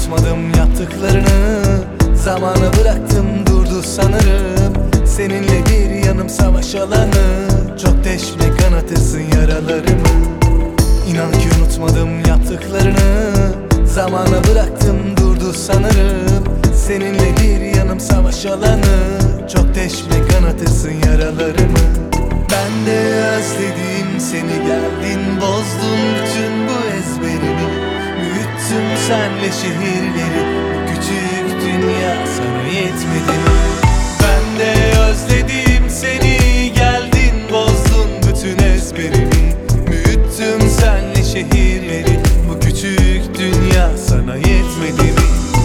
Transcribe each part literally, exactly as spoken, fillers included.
unutmadım yaptıklarını. Zamana bıraktım durdu sanırım. Seninle bir yanım savaş alanı. Çok deşme kanatırsın yaralarımı. İnan ki unutmadım yaptıklarını. Zamana bıraktım durdu sanırım. Seninle bir yanım savaş alanı. Çok deşme kanatırsın yaralarımı. Ben de özledim seni, geldin bozdun bütün bu ezberimi. Büyüttüm senle şehirleri, bu küçük dünya sana yetmedi mi? Ben de özledim seni, geldin bozdun bütün ezberimi. Büyüttüm senle şehirleri, bu küçük dünya sana yetmedi mi?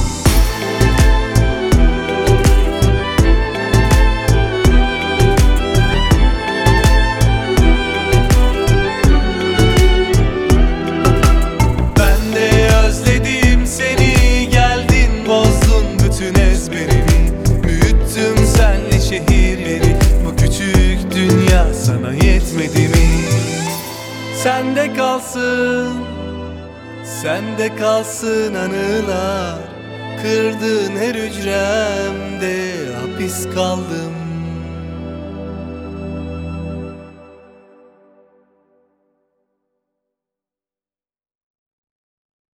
Sana yetmedi mi? Sende kalsın, sende kalsın anılar. Kırdığın her hücremde hapis kaldım.